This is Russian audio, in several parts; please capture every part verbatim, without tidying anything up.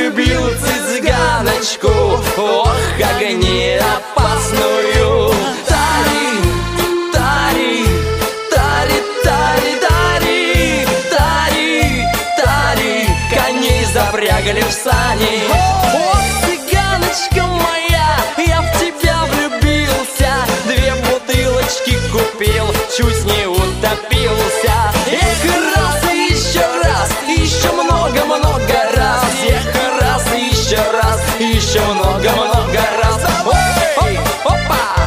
влюбил цыганочку, ох, как не опасную. Тари, тари, тари, тари, тари, тари, тари, коней запрягали в сани. Ох, цыганочка моя, я в тебя влюбился, две бутылочки купил, чуть не утопился. Эх, раз и еще раз, еще много-много раз. Эх, раз и еще раз, еще много-много раз. Ой, опа!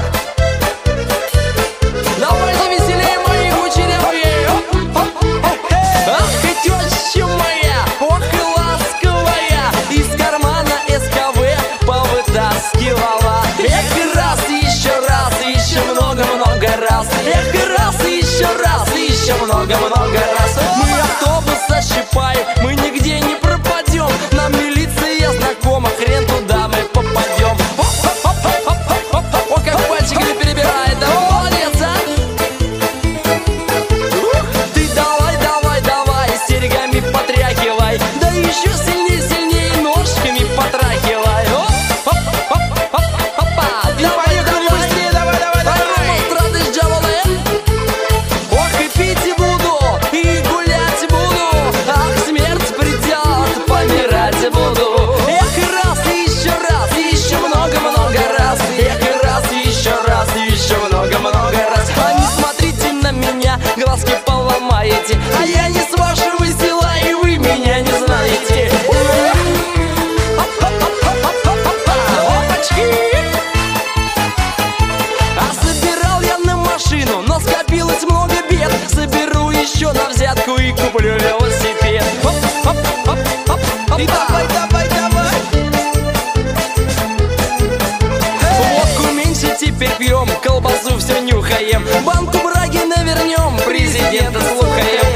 Давайте веселее, мои кучерявые. Ах, и теща моя, ох и ласковая, из кармана эс ка вэ повытаскивала. Эх, раз и еще раз, еще много-много раз. Эх, раз и еще раз, еще много-много раз. Мы автобус ощипаем, мы нигде не пропадем, нам милиция знакома, хрен туда мы попадем. О, как пальчиками перебирает, да молодец, а? Ты давай, давай, давай, серьгами потряхивай, да еще сильнее, сильнее ножками потрахивай. Опа, давай, давай, быстрее, давай, давай, давай. Страды джаволы. Ох, и пить буду, и гулять буду, ах, смерть придет, помирать буду. Эх, раз и еще раз, и еще много-много раз. Эх, раз и еще раз, и еще много-много раз. А не смотрите на меня, глазки поломаете, а я не с вашего села, и вы меня не знаете. Опачки! А собирал я на машину, но скопилось много бед. Соберу еще на взятку и куплю велосипед. И давай, давай, давай. Водку меньше теперь пьем, колбасу все нюхаем, банку браги навернем, президента слухаем.